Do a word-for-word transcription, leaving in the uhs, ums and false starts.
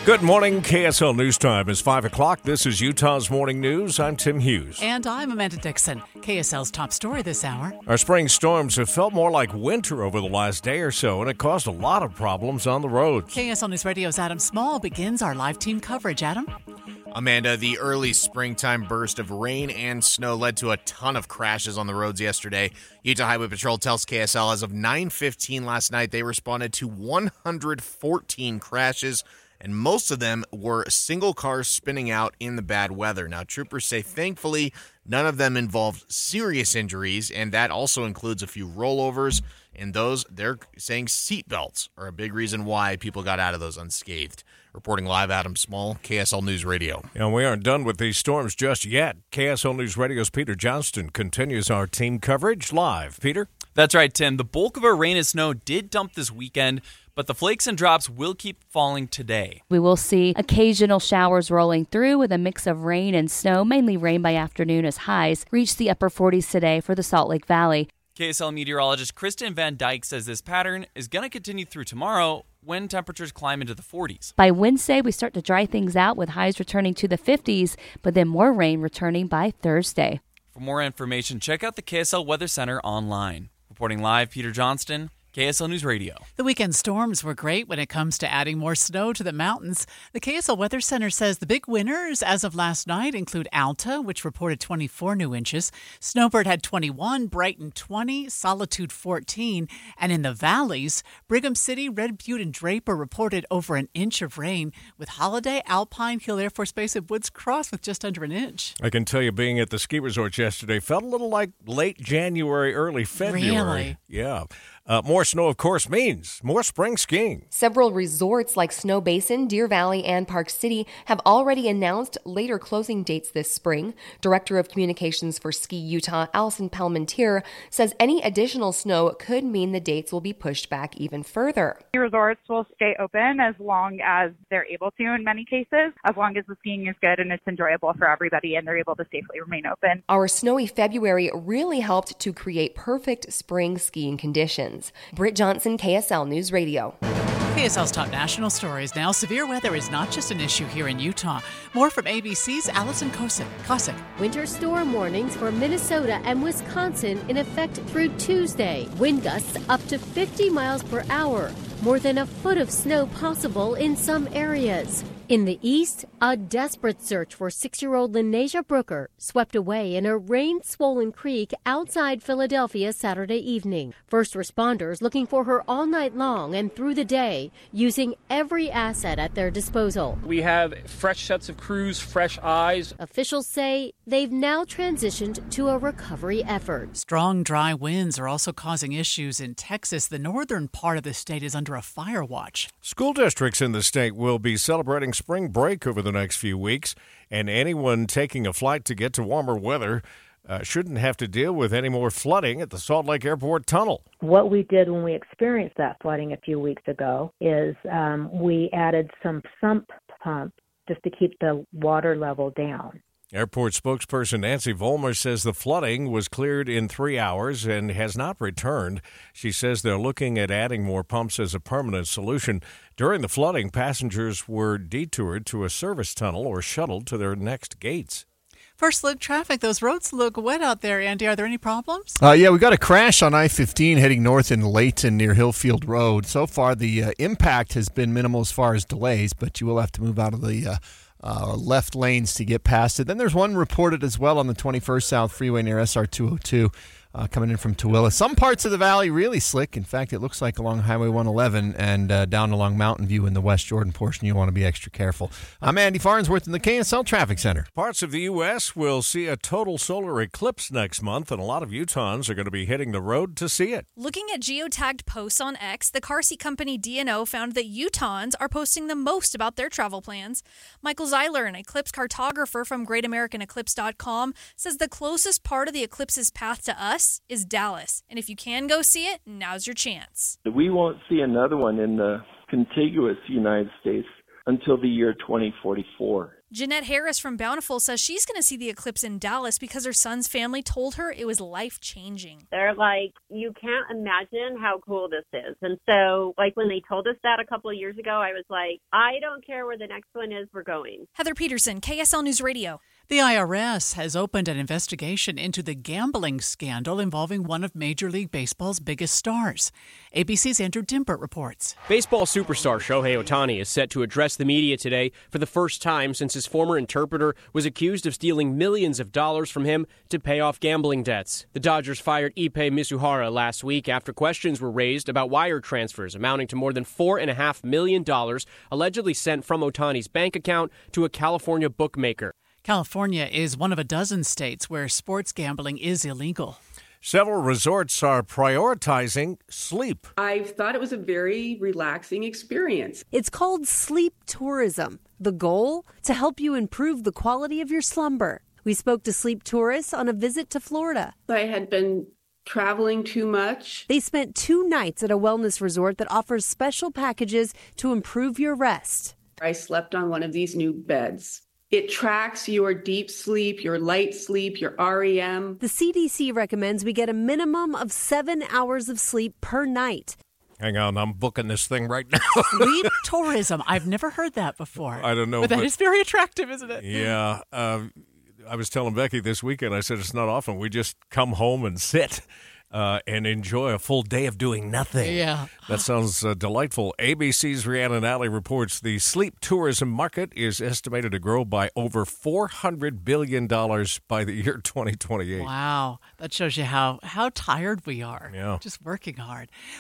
Good morning. K S L News Time is five o'clock. This is Utah's Morning News. I'm Tim Hughes. And I'm Amanda Dixon. K S L's top story this hour. Our spring storms have felt more like winter over the last day or so, and it caused a lot of problems on the roads. K S L News Radio's Adam Small begins our live team coverage. Adam? Amanda, the early springtime burst of rain and snow led to a ton of crashes on the roads yesterday. Utah Highway Patrol tells K S L as of nine fifteen last night, they responded to one hundred fourteen crashes, and most of them were single cars spinning out in the bad weather. Now, troopers say thankfully none of them involved serious injuries, and that also includes a few rollovers. And those, they're saying seatbelts are a big reason why people got out of those unscathed. Reporting live, Adam Small, K S L News Radio. And we aren't done with these storms just yet. K S L News Radio's Peter Johnston continues our team coverage live. Peter? That's right, Tim. The bulk of our rain and snow did dump this weekend, but the flakes and drops will keep falling today. We will see occasional showers rolling through with a mix of rain and snow, mainly rain by afternoon as highs reach the upper forties today for the Salt Lake Valley. K S L meteorologist Kristen Van Dyke says this pattern is going to continue through tomorrow when temperatures climb into the forties. By Wednesday, we start to dry things out with highs returning to the fifties, but then more rain returning by Thursday. For more information, check out the K S L Weather Center online. Reporting live, Peter Johnston, K S L News Radio. The weekend storms were great when it comes to adding more snow to the mountains. The K S L Weather Center says the big winners as of last night include Alta, which reported twenty-four new inches. Snowbird had twenty-one, Brighton twenty, Solitude fourteen. And in the valleys, Brigham City, Red Butte, and Draper reported over an inch of rain, with Holiday, Alpine, Hill Air Force Base, and Woods Cross with just under an inch. I can tell you, being at the ski resorts yesterday felt a little like late January, early February. Really? Yeah. Uh, more snow, of course, means more spring skiing. Several resorts like Snow Basin, Deer Valley, and Park City have already announced later closing dates this spring. Director of Communications for Ski Utah, Allison Palmentier, says any additional snow could mean the dates will be pushed back even further. Resorts will stay open as long as they're able to in many cases, as long as the skiing is good and it's enjoyable for everybody and they're able to safely remain open. Our snowy February really helped to create perfect spring skiing conditions. Britt Johnson, K S L News Radio. K S L's top national stories now. Severe weather is not just an issue here in Utah. More from A B C's Allison Kosick. Kosick. Winter storm warnings for Minnesota and Wisconsin in effect through Tuesday. Wind gusts up to fifty miles per hour. More than a foot of snow possible in some areas. In the east, a desperate search for six-year-old Linasia Brooker swept away in a rain-swollen creek outside Philadelphia Saturday evening. First responders looking for her all night long and through the day, using every asset at their disposal. We have fresh sets of crews, fresh eyes. Officials say they've now transitioned to a recovery effort. Strong, dry winds are also causing issues in Texas. The northern part of the state is under a fire watch. School districts in the state will be celebrating spring break over the next few weeks, and anyone taking a flight to get to warmer weather uh, shouldn't have to deal with any more flooding at the Salt Lake Airport Tunnel. What we did when we experienced that flooding a few weeks ago is um, we added some sump pumps just to keep the water level down. Airport spokesperson Nancy Vollmer says the flooding was cleared in three hours and has not returned. She says they're looking at adding more pumps as a permanent solution. During the flooding, passengers were detoured to a service tunnel or shuttled to their next gates. First look traffic. Those roads look wet out there, Andy. Are there any problems? Uh, yeah, we got a crash on I fifteen heading north in Layton near Hillfield Road. So far, the uh, impact has been minimal as far as delays, but you will have to move out of the uh, Uh, left lanes to get past it. Then there's one reported as well on the twenty-first South Freeway near S R two oh two uh, coming in from Tooele. Some parts of the valley really slick. In fact, it looks like along Highway one eleven and uh, down along Mountain View in the West Jordan portion, you want to be extra careful. I'm Andy Farnsworth in the K S L Traffic Center. Parts of the U S will see a total solar eclipse next month, and a lot of Utahns are going to be hitting the road to see it. Looking at geotagged posts on X, the car seat company D and O found that Utahns are posting the most about their travel plans. Michael Zeiler, an eclipse cartographer from great american eclipse dot com, says the closest part of the eclipse's path to us is Dallas. And if you can go see it, now's your chance. We won't see another one in the contiguous United States until the year twenty forty-four. Jeanette Harris from Bountiful says she's going to see the eclipse in Dallas because her son's family told her it was life-changing. They're like, you can't imagine how cool this is. And so, like, when they told us that a couple of years ago, I was like, I don't care where the next one is, we're going. Heather Peterson, K S L News Radio. The I R S has opened an investigation into the gambling scandal involving one of Major League Baseball's biggest stars. A B C's Andrew Dimpert reports. Baseball superstar Shohei Ohtani is set to address the media today for the first time since his former interpreter was accused of stealing millions of dollars from him to pay off gambling debts. The Dodgers fired Ippei Mizuhara last week after questions were raised about wire transfers amounting to more than four point five million dollars allegedly sent from Ohtani's bank account to a California bookmaker. California is one of a dozen states where sports gambling is illegal. Several resorts are prioritizing sleep. I thought it was a very relaxing experience. It's called sleep tourism. The goal? To help you improve the quality of your slumber. We spoke to sleep tourists on a visit to Florida. I had been traveling too much. They spent two nights at a wellness resort that offers special packages to improve your rest. I slept on one of these new beds. It tracks your deep sleep, your light sleep, your R E M. The C D C recommends we get a minimum of seven hours of sleep per night. Hang on, I'm booking this thing right now. Sleep tourism. I've never heard that before. I don't know. But that but, is very attractive, isn't it? Yeah. Uh, I was telling Becky this weekend, I said it's not often. We just come home and sit. Uh, and enjoy a full day of doing nothing. Yeah. That sounds uh, delightful. A B C's Rhiannon Alley reports the sleep tourism market is estimated to grow by over four hundred billion dollars by the year twenty twenty-eight. Wow. That shows you how, how tired we are. Yeah. Just working hard.